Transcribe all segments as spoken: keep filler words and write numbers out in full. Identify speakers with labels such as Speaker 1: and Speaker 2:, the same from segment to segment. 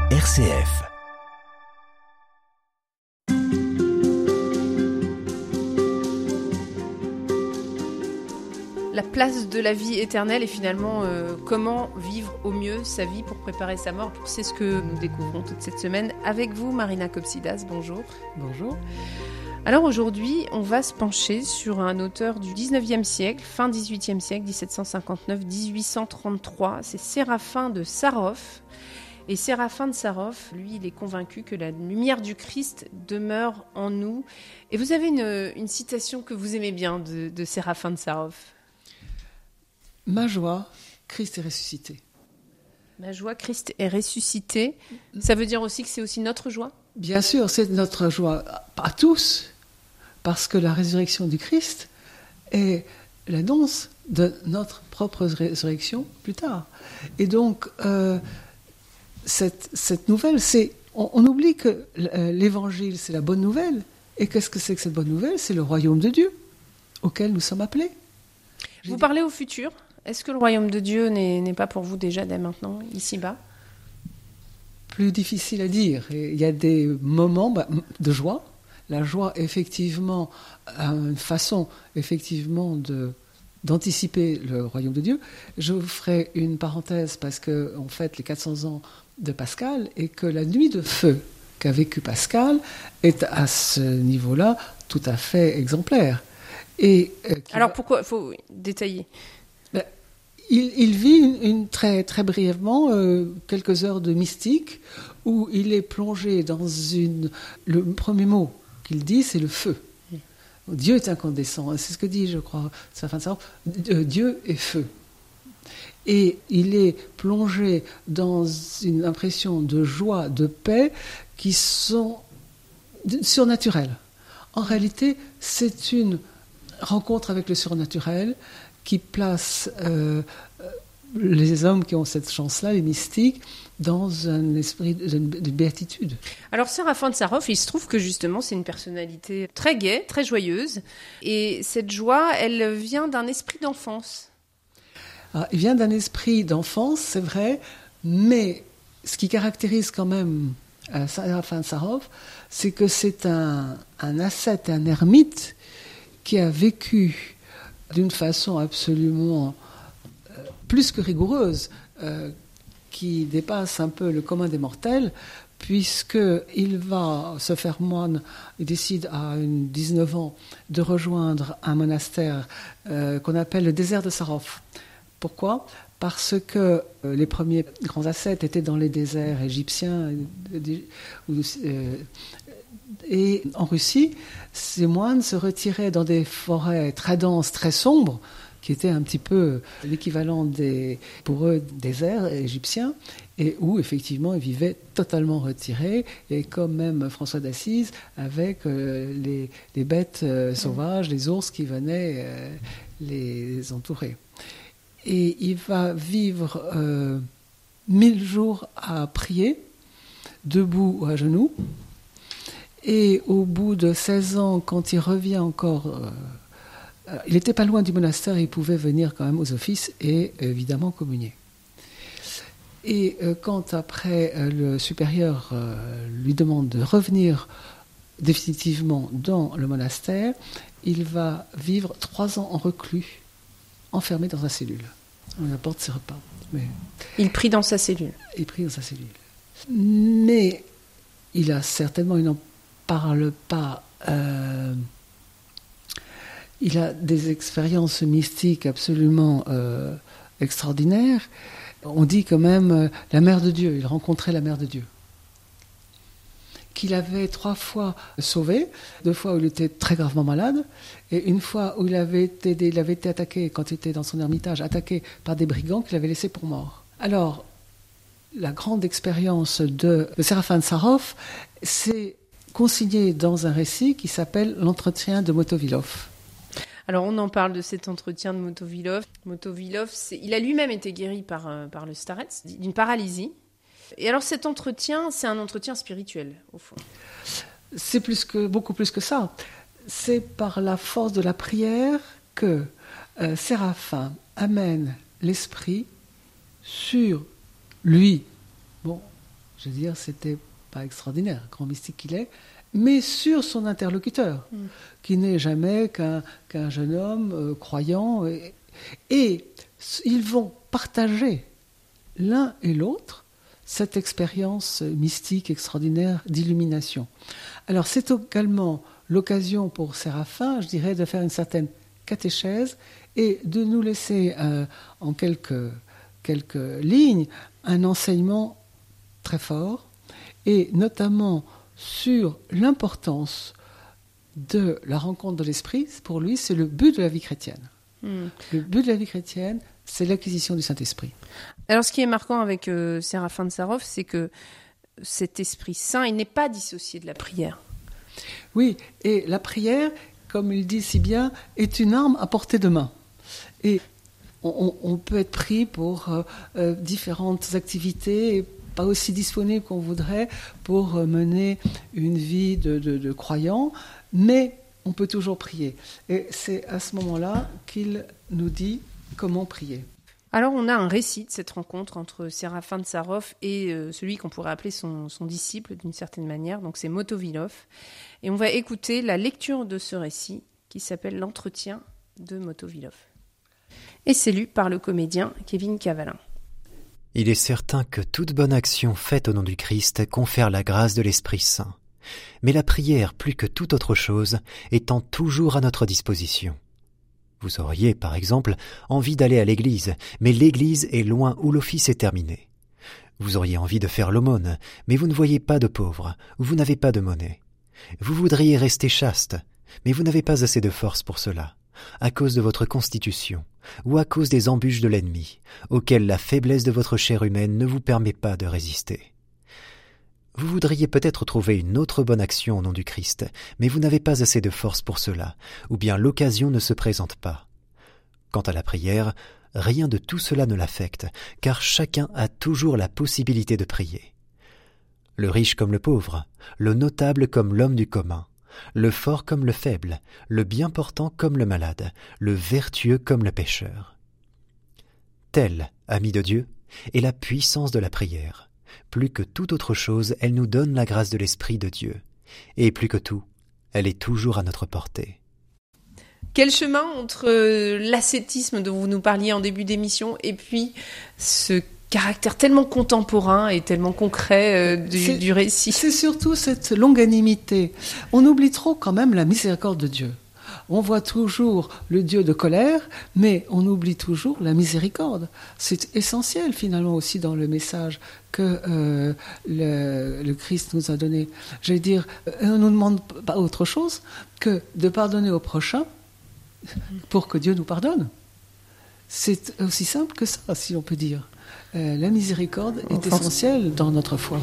Speaker 1: R C F.
Speaker 2: La place de la vie éternelle et finalement euh, comment vivre au mieux sa vie pour préparer sa mort. C'est ce que nous découvrons toute cette semaine avec vous, Marina Kopsidas. Bonjour.
Speaker 3: Bonjour.
Speaker 2: Alors aujourd'hui, on va se pencher sur un auteur du dix-neuvième siècle, fin dix-huitième siècle, dix-sept cent cinquante-neuf à dix-huit cent trente-trois. C'est Séraphin de Sarov. Et Séraphin de Sarov, lui, il est convaincu que la lumière du Christ demeure en nous. Et vous avez une, une citation que vous aimez bien de, de Séraphin de Sarov.
Speaker 3: Ma joie, Christ est ressuscité.
Speaker 2: Ma joie, Christ est ressuscité. Ça veut dire aussi que c'est aussi notre joie ?
Speaker 3: Bien sûr, c'est notre joie, pas tous, parce que la résurrection du Christ est l'annonce de notre propre résurrection plus tard. Et donc, euh, cette, cette nouvelle, c'est, on, on oublie que l'évangile, c'est la bonne nouvelle. Et qu'est-ce que c'est que cette bonne nouvelle ? C'est le royaume de Dieu, auquel nous sommes appelés.
Speaker 2: Vous J'ai parlez dit... au futur. Est-ce que le royaume de Dieu n'est, n'est pas pour vous déjà dès maintenant, ici-bas ?
Speaker 3: Plus difficile à dire. Et il y a des moments bah, de joie. La joie, effectivement, a une façon, effectivement, de, d'anticiper le royaume de Dieu. Je vous ferai une parenthèse parce qu'on fête les quatre cents ans de Pascal et que la nuit de feu qu'a vécu Pascal est à ce niveau-là tout à fait exemplaire. Et, euh,
Speaker 2: Alors va... pourquoi ? Il faut détailler.
Speaker 3: Ben, il, il vit une, une très, très brièvement euh, quelques heures de mystique où il est plongé dans une... Le premier mot qu'il dit, c'est le feu. Mm. Dieu est incandescent. C'est ce que dit, je crois, Séraphin de Sarov. Dieu est feu. Et il est plongé dans une impression de joie, de paix qui sont surnaturelles. En réalité, c'est une rencontre avec le surnaturel qui place euh, les hommes qui ont cette chance-là, les mystiques, dans un esprit de, de béatitude.
Speaker 2: Alors, Séraphin de Sarov, il se trouve que justement, c'est une personnalité très gaie, très joyeuse. Et cette joie, elle vient d'un esprit d'enfance.
Speaker 3: Alors, il vient d'un esprit d'enfance, c'est vrai, mais ce qui caractérise quand même euh, Séraphin de Sarov, c'est que c'est un, un ascète, un ermite qui a vécu d'une façon absolument euh, plus que rigoureuse, euh, qui dépasse un peu le commun des mortels, puisqu'il va se faire moine, il décide à dix-neuf ans de rejoindre un monastère euh, qu'on appelle le désert de Sarov. Pourquoi ? Parce que euh, les premiers grands ascètes étaient dans les déserts égyptiens euh, euh, et en Russie, ces moines se retiraient dans des forêts très denses, très sombres, qui étaient un petit peu l'équivalent des, pour eux, déserts égyptiens, et où effectivement ils vivaient totalement retirés, et comme même François d'Assise, avec euh, les, les bêtes euh, sauvages, les ours qui venaient euh, les entourer. Et il va vivre euh, mille jours à prier, debout ou à genoux. Et au bout de seize ans, quand il revient encore, euh, il n'était pas loin du monastère, il pouvait venir quand même aux offices et évidemment communier. Et euh, quand après euh, le supérieur euh, lui demande de revenir définitivement dans le monastère, il va vivre trois ans en reclus, enfermé dans sa cellule. On apporte ses repas. Mais
Speaker 2: il prie dans sa cellule.
Speaker 3: Il prie dans sa cellule. Mais il a certainement, il n'en parle pas. Euh, il a des expériences mystiques absolument euh, extraordinaires. On dit quand même euh, la mère de Dieu. Il rencontrait la mère de Dieu. Qu'il avait trois fois sauvé, deux fois où il était très gravement malade, et une fois où il avait été, il avait été attaqué, quand il était dans son ermitage, attaqué par des brigands qu'il avait laissés pour mort. Alors, la grande expérience de, de Séraphin de Sarov, c'est consigné dans un récit qui s'appelle « L'entretien de Motovilov ».
Speaker 2: Alors, on en parle de cet entretien de Motovilov. Motovilov, c'est, il a lui-même été guéri par, euh, par le starets, d'une paralysie. Et alors cet entretien, c'est un entretien spirituel, au fond.
Speaker 3: C'est plus que, beaucoup plus que ça. C'est par la force de la prière que euh, Séraphin amène l'esprit sur lui. Bon, je veux dire, c'était pas extraordinaire, grand mystique qu'il est, mais sur son interlocuteur, mm. qui n'est jamais qu'un, qu'un jeune homme euh, croyant. Et, et ils vont partager l'un et l'autre cette expérience mystique extraordinaire d'illumination. Alors c'est également l'occasion pour Séraphin, je dirais, de faire une certaine catéchèse et de nous laisser euh, en quelques, quelques lignes un enseignement très fort, et notamment sur l'importance de la rencontre de l'Esprit. Pour lui, c'est le but de la vie chrétienne. Mm. Le but de la vie chrétienne, c'est l'acquisition du Saint-Esprit.
Speaker 2: Alors, ce qui est marquant avec euh, Séraphin de Sarov, c'est que cet Esprit Saint, il n'est pas dissocié de la prière.
Speaker 3: Oui, et la prière, comme il dit si bien, est une arme à portée de main. Et on, on peut être pris pour euh, euh, différentes activités, et pas aussi disponible qu'on voudrait pour mener une vie de, de, de croyant, mais on peut toujours prier. Et c'est à ce moment-là qu'il nous dit comment prier.
Speaker 2: Alors on a un récit de cette rencontre entre Séraphin de Sarov et euh, celui qu'on pourrait appeler son, son disciple d'une certaine manière, donc c'est Motovilov. Et on va écouter la lecture de ce récit qui s'appelle L'entretien de Motovilov. Et c'est lu par le comédien Kevin Cavalin.
Speaker 1: Il est certain que toute bonne action faite au nom du Christ confère la grâce de l'Esprit Saint. Mais la prière, plus que toute autre chose, étant toujours à notre disposition. Vous auriez, par exemple, envie d'aller à l'église, mais l'église est loin où l'office est terminé. Vous auriez envie de faire l'aumône, mais vous ne voyez pas de pauvres, ou vous n'avez pas de monnaie. Vous voudriez rester chaste, mais vous n'avez pas assez de force pour cela, à cause de votre constitution, ou à cause des embûches de l'ennemi, auxquelles la faiblesse de votre chair humaine ne vous permet pas de résister. Vous voudriez peut-être trouver une autre bonne action au nom du Christ, mais vous n'avez pas assez de force pour cela, ou bien l'occasion ne se présente pas. Quant à la prière, rien de tout cela ne l'affecte, car chacun a toujours la possibilité de prier. Le riche comme le pauvre, le notable comme l'homme du commun, le fort comme le faible, le bien portant comme le malade, le vertueux comme le pécheur. Telle, amis de Dieu, est la puissance de la prière. Plus que toute autre chose, elle nous donne la grâce de l'Esprit de Dieu. Et plus que tout, elle est toujours à notre portée.
Speaker 2: Quel chemin entre l'ascétisme dont vous nous parliez en début d'émission et puis ce caractère tellement contemporain et tellement concret euh, du, du récit?
Speaker 3: C'est surtout cette longanimité. On oublie trop quand même la miséricorde de Dieu. On voit toujours le Dieu de colère, mais on oublie toujours la miséricorde. C'est essentiel finalement aussi dans le message que euh, le, le Christ nous a donné. Je veux dire, on ne nous demande pas autre chose que de pardonner au prochain pour que Dieu nous pardonne. C'est aussi simple que ça, si on peut dire. Euh, la miséricorde est essentielle dans notre foi.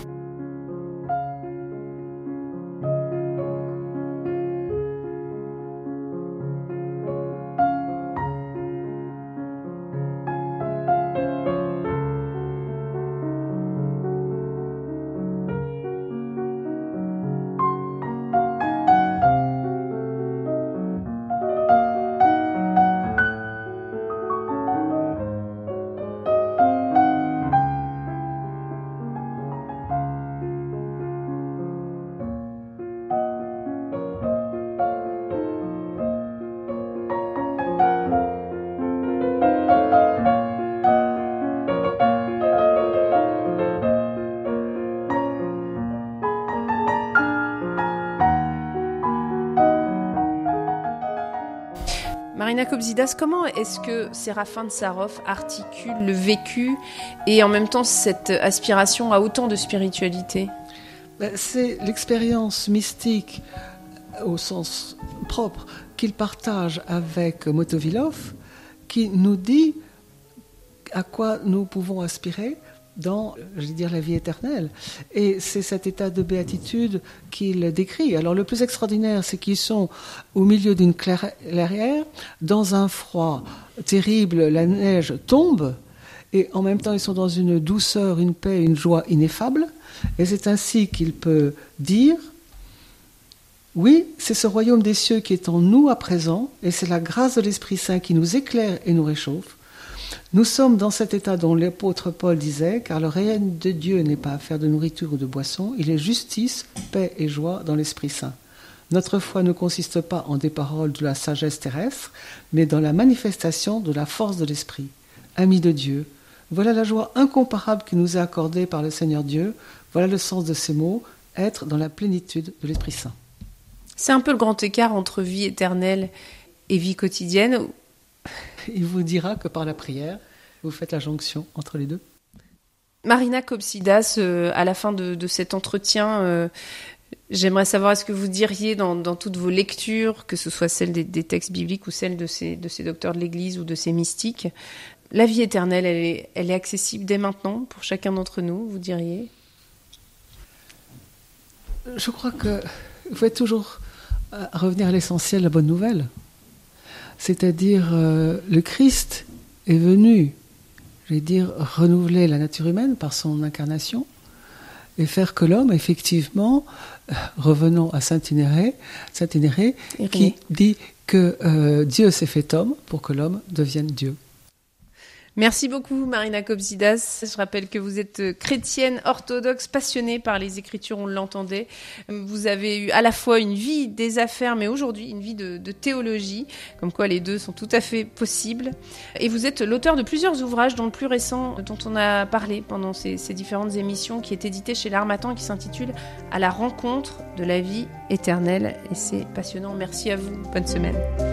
Speaker 2: Marina Kobzidas, comment est-ce que Séraphin de Sarov articule le vécu et en même temps cette aspiration à autant de spiritualité?
Speaker 3: C'est l'expérience mystique au sens propre qu'il partage avec Motovilov qui nous dit à quoi nous pouvons aspirer dans, je vais dire, la vie éternelle. Et c'est cet état de béatitude qu'il décrit. Alors le plus extraordinaire, c'est qu'ils sont au milieu d'une clairière, dans un froid terrible, la neige tombe, et en même temps ils sont dans une douceur, une paix, une joie ineffable. Et c'est ainsi qu'il peut dire, oui, c'est ce royaume des cieux qui est en nous à présent, et c'est la grâce de l'Esprit Saint qui nous éclaire et nous réchauffe. Nous sommes dans cet état dont l'apôtre Paul disait, car le règne de Dieu n'est pas affaire de nourriture ou de boisson, il est justice, paix et joie dans l'Esprit Saint. Notre foi ne consiste pas en des paroles de la sagesse terrestre, mais dans la manifestation de la force de l'Esprit. Amis de Dieu, voilà la joie incomparable qui nous est accordée par le Seigneur Dieu, voilà le sens de ces mots, être dans la plénitude de l'Esprit Saint.
Speaker 2: C'est un peu le grand écart entre vie éternelle et vie quotidienne.
Speaker 3: Il vous dira que par la prière, vous faites la jonction entre les deux.
Speaker 2: Marina Kopsidas, euh, à la fin de, de cet entretien, euh, j'aimerais savoir, est-ce que vous diriez dans, dans toutes vos lectures, que ce soit celles des, des textes bibliques ou celles de ces, de ces docteurs de l'Église ou de ces mystiques, la vie éternelle, elle est, elle est accessible dès maintenant pour chacun d'entre nous, vous diriez ?
Speaker 3: Je crois qu'il faut toujours revenir à l'essentiel, la bonne nouvelle. C'est-à-dire, euh, le Christ est venu, je vais dire, renouveler la nature humaine par son incarnation et faire que l'homme, effectivement, euh, revenons à Saint Irénée, Saint Irénée qui dit que euh, Dieu s'est fait homme pour que l'homme devienne Dieu.
Speaker 2: Merci beaucoup Marina Kopsidas. Je rappelle que vous êtes chrétienne orthodoxe passionnée par les Écritures, on l'entendait. Vous avez eu à la fois une vie des affaires, mais aujourd'hui une vie de, de théologie, comme quoi les deux sont tout à fait possibles. Et vous êtes l'auteur de plusieurs ouvrages, dont le plus récent dont on a parlé pendant ces, ces différentes émissions, qui est édité chez l'Harmattan et qui s'intitule « À la rencontre de la vie éternelle ». Et c'est passionnant. Merci à vous. Bonne semaine.